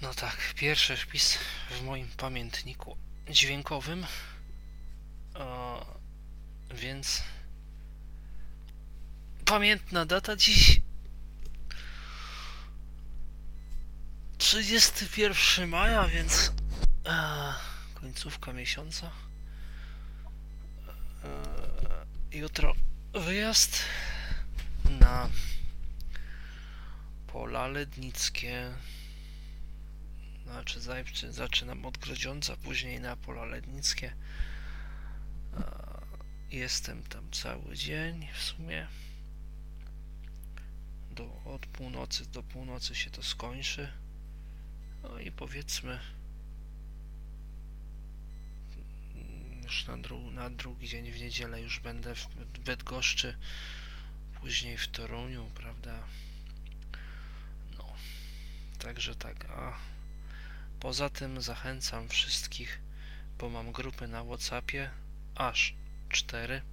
No tak, pierwszy wpis w moim pamiętniku dźwiękowym, więc pamiętna data dziś 31 maja, więc końcówka miesiąca. Jutro wyjazd na Pola Lednickie. Znaczy zaczynam od Grodziąca, później na Pola Lednickie. Jestem tam cały dzień w sumie. Od północy do północy się to skończy. No i powiedzmy już na drugi dzień w niedzielę już będę w Bydgoszczy, później w Toruniu, prawda? No, także tak. A poza tym zachęcam wszystkich, bo mam grupy na WhatsAppie, aż 4,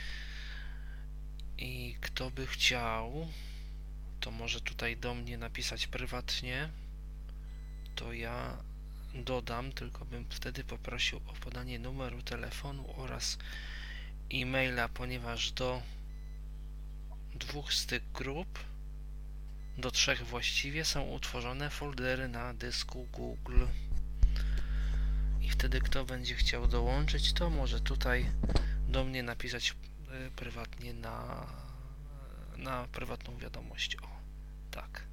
i kto by chciał, to może tutaj do mnie napisać prywatnie, to ja dodam, tylko bym wtedy poprosił o podanie numeru telefonu oraz e-maila, ponieważ do 2 z tych grup, do 3 właściwie, są utworzone foldery na dysku Google. I wtedy kto będzie chciał dołączyć, to może tutaj do mnie napisać prywatnie na prywatną wiadomość. O, tak.